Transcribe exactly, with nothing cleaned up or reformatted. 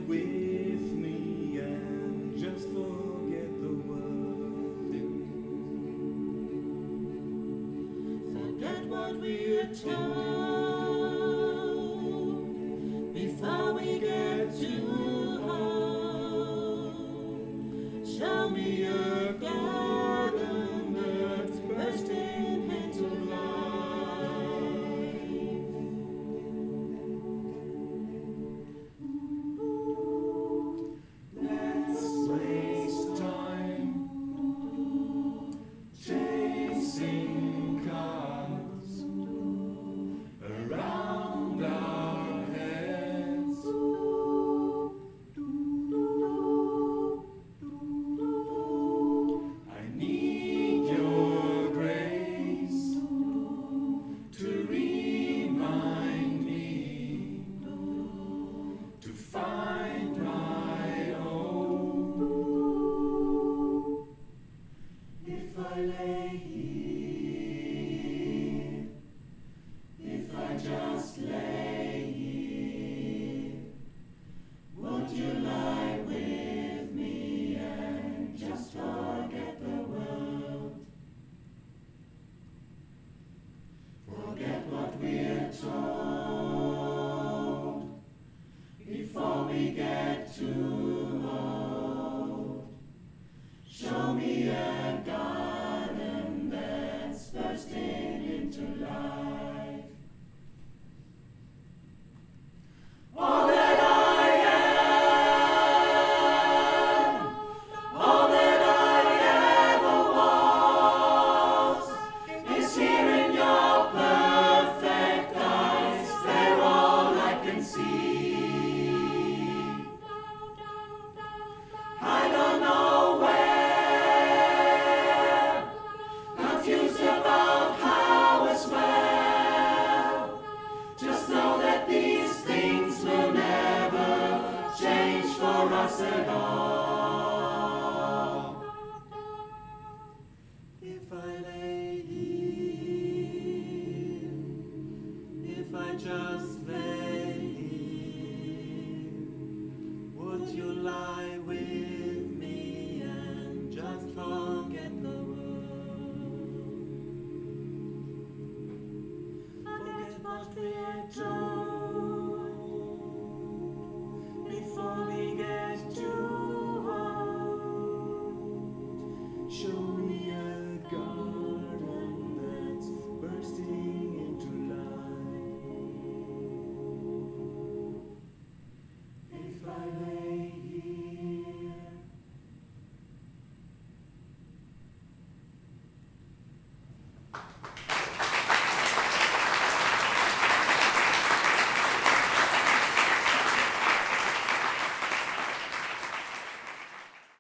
with me and just forget the world. Forget what we're told before we get too home. Show me a garden that's bursting into life. Let's waste time chasing cars around our heads. I need your grace to remind me to find my own. If I lay here, if I just lay here, would you lie with me and just forget the world? Forget what we're told before we get too old. Show me a garden that's bursting into life. All that I am, all that I ever was, is here in your perfect eyes. They're all I can see. I don't know where, confused about how as well. Just know that these things will never change for us at all. If I lay here, if I just lay